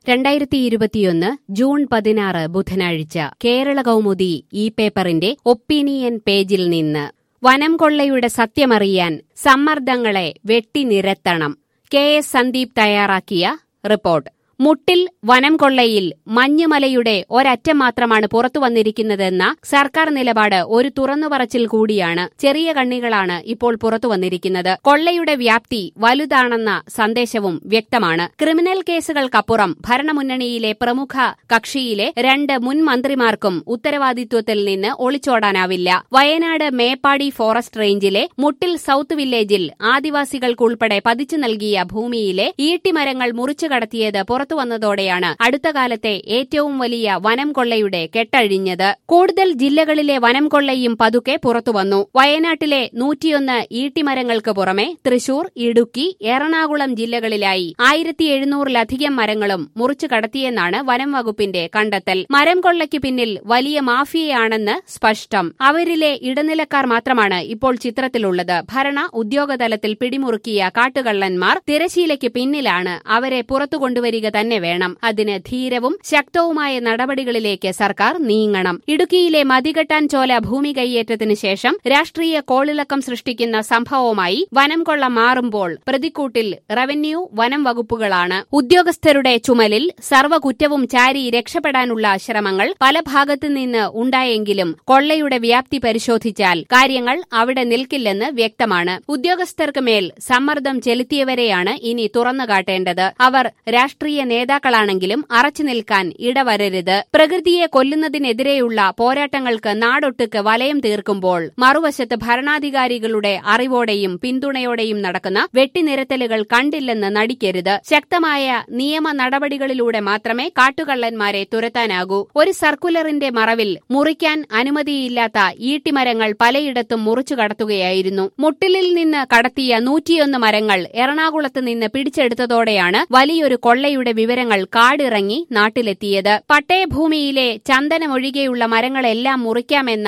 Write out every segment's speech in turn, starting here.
2021 June 16 ബുധനാഴ്ച കേരള കൗമുദി ഈ പേപ്പറിന്റെ ഒപ്പീനിയൻ പേജിൽ നിന്ന് വനം കൊള്ളയുടെ സത്യമറിയാൻ സമ്മർദ്ദങ്ങളെ വെട്ടിനിരത്തണം. കെ.എസ്. സന്ദീപ് തയ്യാറാക്കിയ റിപ്പോർട്ട്. മുട്ടിൽ വനം കൊള്ളയിൽ മഞ്ഞുമലയുടെ ഒരറ്റം മാത്രമാണ് പുറത്തുവന്നിരിക്കുന്നതെന്ന സർക്കാർ നിലപാട് ഒരു തുറന്നുപറച്ചിൽ കൂടിയാണ്. ചെറിയ കണ്ണികളാണ് ഇപ്പോൾ പുറത്തുവന്നിരിക്കുന്നത്. കൊള്ളയുടെ വ്യാപ്തി വലുതാണെന്ന സന്ദേശവും വ്യക്തമാണ്. ക്രിമിനൽ കേസുകൾക്കപ്പുറം ഭരണമുന്നണിയിലെ പ്രമുഖ കക്ഷിയിലെ 2 മുൻ മന്ത്രിമാർക്കും ഉത്തരവാദിത്വത്തിൽ നിന്ന് ഒളിച്ചോടാനാവില്ല. വയനാട് മേപ്പാടി ഫോറസ്റ്റ് റേഞ്ചിലെ മുട്ടിൽ സൌത്ത് വില്ലേജിൽ ആദിവാസികൾക്കുൾപ്പെടെ പതിച്ചു നൽകിയ ഭൂമിയിലെ ഈട്ടിമരങ്ങൾ മുറിച്ചു കടത്തിയത് പുറത്തുവന്നതോടെയാണ് അടുത്ത കാലത്തെ ഏറ്റവും വലിയ വനം കൊള്ളയുടെ കെട്ടഴിഞ്ഞത്. കൂടുതൽ ജില്ലകളിലെ വനം കൊള്ളയും പതുക്കെ പുറത്തുവന്നു. വയനാട്ടിലെ 101 ഈട്ടിമരങ്ങൾക്ക് പുറമെ തൃശൂർ, ഇടുക്കി, എറണാകുളം ജില്ലകളിലായി 1700-ലധികം മരങ്ങളും മുറിച്ചു കടത്തിയെന്നാണ് വനം വകുപ്പിന്റെ കണ്ടെത്തൽ. മരം കൊള്ളയ്ക്ക് പിന്നിൽ വലിയ മാഫിയയാണെന്ന് സ്പഷ്ടം. അവരിലെ ഇടനിലക്കാർ മാത്രമാണ് ഇപ്പോൾ ചിത്രത്തിലുള്ളത്. ഭരണ ഉദ്യോഗതലത്തിൽ പിടിമുറുക്കിയ കാട്ടുകള്ളന്മാർ തിരശീലയ്ക്ക് പിന്നിലാണ്. അവരെ പുറത്തുകൊണ്ടുവരിക തന്നെ വേണം. അതിന് ധീരവും ശക്തവുമായ നടപടികളിലേക്ക് സർക്കാർ നീങ്ങണം. ഇടുക്കിയിലെ മതികെട്ടാൻ ചോല ഭൂമി കൈയേറ്റത്തിന് ശേഷം രാഷ്ട്രീയ കോളിളക്കം സൃഷ്ടിക്കുന്ന സംഭവമായി വനം കൊള്ള മാറുമ്പോൾ പ്രതിക്കൂട്ടിൽ റവന്യൂ, വനം വകുപ്പുകളാണ്. ഉദ്യോഗസ്ഥരുടെ ചുമലിൽ സർവ്വകുറ്റവും ചാരി രക്ഷപ്പെടാനുള്ള ശ്രമങ്ങൾ പല ഭാഗത്തുനിന്ന് ഉണ്ടായെങ്കിലും കൊള്ളയുടെ വ്യാപ്തി പരിശോധിച്ചാൽ കാര്യങ്ങൾ അവിടെ നിൽക്കില്ലെന്ന് വ്യക്തമാണ്. ഉദ്യോഗസ്ഥർക്ക് മേൽ സമ്മർദ്ദം ചെലുത്തിയവരെയാണ് ഇനി തുറന്നുകാട്ടേണ്ടത്. അവർ രാഷ്ട്രീയ നേതാക്കളാണെങ്കിലും അറച്ചു നിൽക്കാൻ ഇടവരരുത്. പ്രകൃതിയെ കൊല്ലുന്നതിനെതിരെയുള്ള പോരാട്ടങ്ങൾക്ക് നാടൊട്ടുക്ക് വലയം തീർക്കുമ്പോൾ മറുവശത്ത് ഭരണാധികാരികളുടെ അറിവോടെയും പിന്തുണയോടെയും നടക്കുന്ന വെട്ടിനിരത്തലുകൾ കണ്ടില്ലെന്ന് നടിക്കരുത്. ശക്തമായ നിയമ നടപടികളിലൂടെ മാത്രമേ കാട്ടുകള്ളന്മാരെ തുരത്താനാകൂ. ഒരു സർക്കുലറിന്റെ മറവിൽ മുറിക്കാൻ അനുമതിയില്ലാത്ത ഈട്ടിമരങ്ങൾ പലയിടത്തും മുറിച്ചു കടത്തുകയായിരുന്നു. മുട്ടിലിൽ നിന്ന് കടത്തിയ 101 മരങ്ങൾ എറണാകുളത്ത് നിന്ന് പിടിച്ചെടുത്തതോടെയാണ് വലിയൊരു കൊള്ളയുടെ വിവരങ്ങൾ കാടിറങ്ങി നാട്ടിലെത്തിയത്. പട്ടയഭൂമിയിലെ ചന്ദനമൊഴികെയുള്ള മരങ്ങളെല്ലാം മുറിക്കാമെന്ന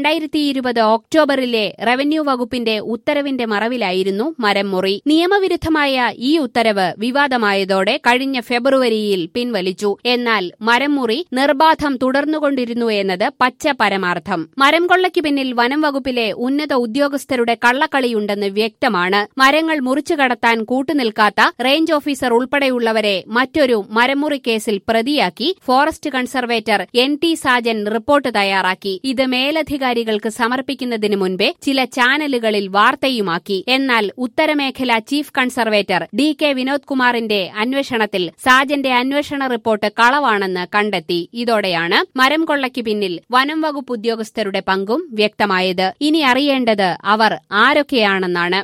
2020 ഒക്ടോബറിലെ റവന്യൂ വകുപ്പിന്റെ ഉത്തരവിന്റെ മറവിലായിരുന്നു മരം മുറി. നിയമവിരുദ്ധമായ ഈ ഉത്തരവ് വിവാദമായതോടെ കഴിഞ്ഞ ഫെബ്രുവരിയിൽ പിൻവലിച്ചു. എന്നാൽ മരം മുറി നിർബാധം തുടർന്നുകൊണ്ടിരുന്നു എന്നത് പച്ച പരമാർത്ഥം. മരം കൊള്ളയ്ക്ക് പിന്നിൽ വനം വകുപ്പിലെ ഉന്നത ഉദ്യോഗസ്ഥരുടെ കള്ളക്കളിയുണ്ടെന്ന് വ്യക്തമാണ്. മരങ്ങൾ മുറിച്ചു കടത്താൻ കൂട്ടുനിൽക്കാത്ത റേഞ്ച് ഓഫീസർ ഉൾപ്പെടെയുള്ളവരെ മറ്റൊരു മരമുറി കേസിൽ പ്രതിയാക്കി forest conservator N.T. Sajan report തയ്യാറാക്കി. ഇത് മേലധികാരികൾക്ക് സമർപ്പിക്കുന്നതിന് മുൻപേ ചില ചാനലുകളിൽ വാർത്തയുമാക്കി. എന്നാൽ ഉത്തരമേഖല ചീഫ് കൺസർവേറ്റർ D.K. വിനോദ് കുമാറിന്റെ അന്വേഷണത്തിൽ സാജന്റെ അന്വേഷണ റിപ്പോർട്ട് കളവാണെന്ന് കണ്ടെത്തി. ഇതോടെയാണ് മരം കൊള്ളയ്ക്ക് പിന്നിൽ വനം വകുപ്പ് ഉദ്യോഗസ്ഥരുടെ പങ്കും വ്യക്തമായത്. ഇനി അറിയേണ്ടത് അവർ ആരൊക്കെയാണെന്നാണ്.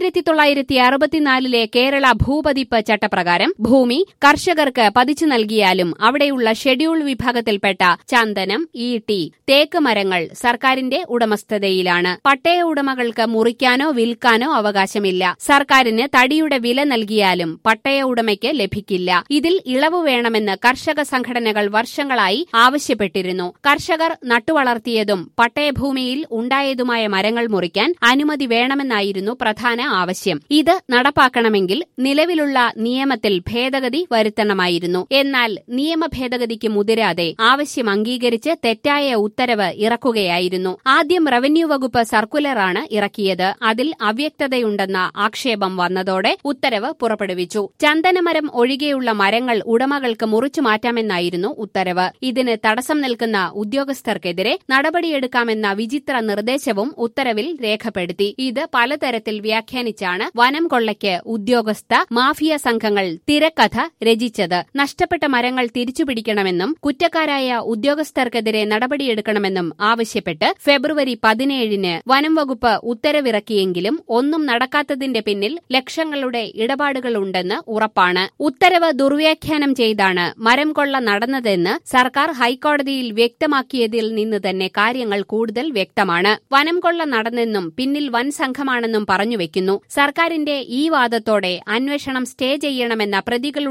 1964 കേരള ഭൂപതിപ്പ് ചട്ടപ്രകാരം ഭൂമി കർഷകർക്ക് പതിച്ചു നൽകിയാലും അവിടെയുള്ള ഷെഡ്യൂൾ വിഭാഗത്തിൽപ്പെട്ട ചന്ദനം, ഈട്ടി, തേക്ക് മരങ്ങൾ സർക്കാരിന്റെ ഉടമസ്ഥതയിലാണ്. പട്ടയ ഉടമകൾക്ക് മുറിക്കാനോ വിൽക്കാനോ അവകാശമില്ല. സർക്കാരിന് തടിയുടെ വില നൽകിയാലും പട്ടയ ഉടമയ്ക്ക് ലഭിക്കില്ല. ഇതിൽ ഇളവ് വേണമെന്ന് കർഷക സംഘടനകൾ വർഷങ്ങളായി ആവശ്യപ്പെട്ടിരുന്നു. കർഷകർ നട്ടുവളർത്തിയതും പട്ടയഭൂമിയിൽ ഉണ്ടായതുമായ മരങ്ങൾ മുറിക്കാൻ അനുമതി വേണമെന്നായിരുന്നു പ്രധാന ആവശ്യം. ഇത് നടപ്പാക്കണമെങ്കിൽ നിലവിലുള്ള നിയമത്തിൽ ഭേദഗതി വരുത്തണമായിരുന്നു. എന്നാൽ നിയമ ഭേദഗതിക്ക് മുതിരാതെ ആവശ്യം അംഗീകരിച്ച് തെറ്റായ ഉത്തരവ് ഇറക്കുകയായിരുന്നു. ആദ്യം റവന്യൂ വകുപ്പ് സർക്കുലറാണ് ഇറക്കിയത്. അതിൽ അവ്യക്തതയുണ്ടെന്ന ആക്ഷേപം വന്നതോടെ ഉത്തരവ് പുറപ്പെടുവിച്ചു. ചന്ദനമരം ഒഴികെയുള്ള മരങ്ങൾ ഉടമകൾക്ക് മുറിച്ചു മാറ്റാമെന്നായിരുന്നു ഉത്തരവ്. ഇതിന് തടസ്സം നിൽക്കുന്ന ഉദ്യോഗസ്ഥർക്കെതിരെ നടപടിയെടുക്കാമെന്ന വിചിത്ര നിർദ്ദേശവും ഉത്തരവിൽ രേഖപ്പെടുത്തി. ഇത് പലതരത്തിൽ വ്യാഖ്യാനിച്ചാണ് വനം കൊള്ളയ്ക്ക് ഉദ്യോഗസ്ഥ മാഫിയ സംഘങ്ങൾ തിരക്കഥ രചിച്ചത്. നഷ്ടപ്പെട്ട മരങ്ങൾ തിരിച്ചുപിടിക്കണമെന്നും കുറ്റക്കാരായ ഉദ്യോഗസ്ഥർക്കെതിരെ നടപടിയെടുക്കണമെന്നും ആവശ്യപ്പെട്ട് ഫെബ്രുവരി 17 വനം വകുപ്പ് ഉത്തരവിറക്കിയെങ്കിലും ഒന്നും നടക്കാത്തതിന്റെ പിന്നിൽ ലക്ഷങ്ങളുടെ ഇടപാടുകളുണ്ടെന്ന് ഉറപ്പാണ്. ഉത്തരവ് ദുർവ്യാഖ്യാനം ചെയ്താണ് മരം കൊള്ള നടന്നതെന്ന് സർക്കാർ ഹൈക്കോടതിയിൽ വ്യക്തമാക്കിയതിൽ നിന്ന് തന്നെ കാര്യങ്ങൾ കൂടുതൽ വ്യക്തമാണ്. വനം കൊള്ള നടന്നെന്നും പിന്നിൽ വൻ സംഘമാണെന്നും പറഞ്ഞുവെക്കുന്നു. സർക്കാരിന്റെ ഈ വാദത്തോടെ അന്വേഷണം സ്റ്റേ ചെയ്യണമെന്ന പ്രതികളുടെ ആവശ്യം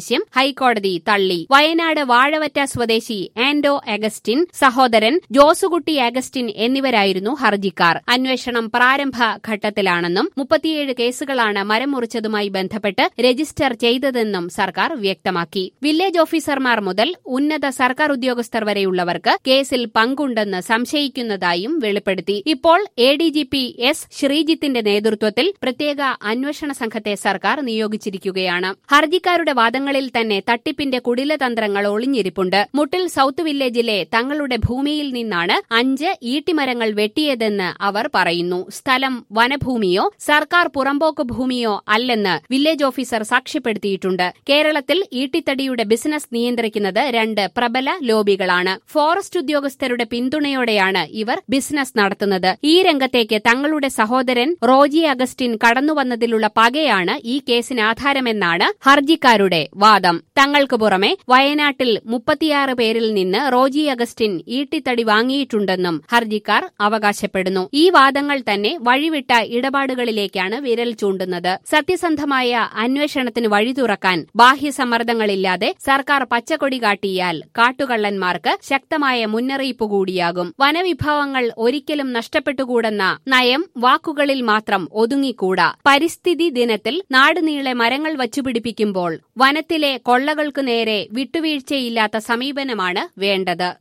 ആവശ്യം ഹൈക്കോടതി തള്ളി. വയനാട് വാഴവറ്റ സ്വദേശി ആൻഡോ അഗസ്റ്റിൻ, സഹോദരൻ ജോസുകുട്ടി അഗസ്റ്റിൻ എന്നിവരായിരുന്നു ഹർജിക്കാർ. അന്വേഷണം പ്രാരംഭ ഘട്ടത്തിലാണെന്നും 37 കേസുകളാണ് മരം മുറിച്ചതുമായി ബന്ധപ്പെട്ട് രജിസ്റ്റർ ചെയ്തതെന്നും സർക്കാർ വ്യക്തമാക്കി. വില്ലേജ് ഓഫീസർമാർ മുതൽ ഉന്നത സർക്കാർ ഉദ്യോഗസ്ഥർ വരെയുള്ളവർക്ക് കേസിൽ പങ്കുണ്ടെന്ന് സംശയിക്കുന്നതായും വെളിപ്പെടുത്തി. ഇപ്പോൾ എഡിജിപി എസ് ശ്രീജിത്തിന്റെ നേതൃത്വത്തിൽ പ്രത്യേക അന്വേഷണ സംഘത്തെ സർക്കാർ നിയോഗിച്ചിരിക്കുകയാണ്. ഹർജിക്കാരുടെ വാദങ്ങളിൽ തന്നെ തട്ടിപ്പിന്റെ കുടിലതന്ത്രങ്ങൾ ഒളിഞ്ഞിരിപ്പുണ്ട്. മുട്ടിൽ സൌത്ത് വില്ലേജിലെ തങ്ങളുടെ ഭൂമിയിൽ നിന്നാണ് 5 ഈട്ടിമരങ്ങൾ വെട്ടിയതെന്ന് അവർ പറയുന്നു. സ്ഥലം വനഭൂമിയോ സർക്കാർ പുറമ്പോക്ക് ഭൂമിയോ അല്ലെന്ന് വില്ലേജ് ഓഫീസർ സാക്ഷ്യപ്പെടുത്തിയിട്ടുണ്ട്. കേരളത്തിൽ ഈട്ടിത്തടിയുടെ ബിസിനസ് നിയന്ത്രിക്കുന്നത് 2 പ്രബല ലോബികളാണ്. ഫോറസ്റ്റ് ഉദ്യോഗസ്ഥരുടെ പിന്തുണയോടെയാണ് ഇവർ ബിസിനസ് നടത്തുന്നത്. ഈ രംഗത്തേക്ക് തങ്ങളുടെ സഹോദരൻ റോജി അഗസ്റ്റിൻ കടന്നുവന്നതിലുള്ള പകയാണ് ഈ കേസിന് ആധാരമെന്നാണ് ഹർജിക്കാരുടെ വാദം. തങ്ങൾക്ക് പുറമെ വയനാട്ടിൽ 36 പേരിൽ നിന്ന് റോജി അഗസ്റ്റിൻ ഈട്ടിത്തടി വാങ്ങിയിട്ടുണ്ടെന്നും ഹർജിക്കാർ അവകാശപ്പെടുന്നു. ഈ വാദങ്ങൾ തന്നെ വഴിവിട്ട ഇടപാടുകളിലേക്കാണ് വിരൽ ചൂണ്ടുന്നത്. സത്യസന്ധമായ അന്വേഷണത്തിന് വഴി തുറക്കാൻ ബാഹ്യസമ്മർദ്ദങ്ങളില്ലാതെ സർക്കാർ പച്ചക്കൊടി കാട്ടിയാൽ കാട്ടുകള്ളന്മാർക്ക് ശക്തമായ മുന്നറിയിപ്പ് കൂടിയാകും. വനവിഭവങ്ങൾ ഒരിക്കലും നഷ്ടപ്പെട്ടുകൂടെന്ന നയം വാക്കുകളിൽ മാത്രം ഒതുങ്ങിക്കൂടാ. പരിസ്ഥിതി ദിനത്തിൽ നാടുനീളെ മരങ്ങൾ വച്ചുപിടിപ്പിക്കുമ്പോൾ വനത്തിലെ കൊള്ളകൾക്കു നേരെ വിട്ടുവീഴ്ചയില്ലാത്ത സമീപനമാണ് വേണ്ടത്.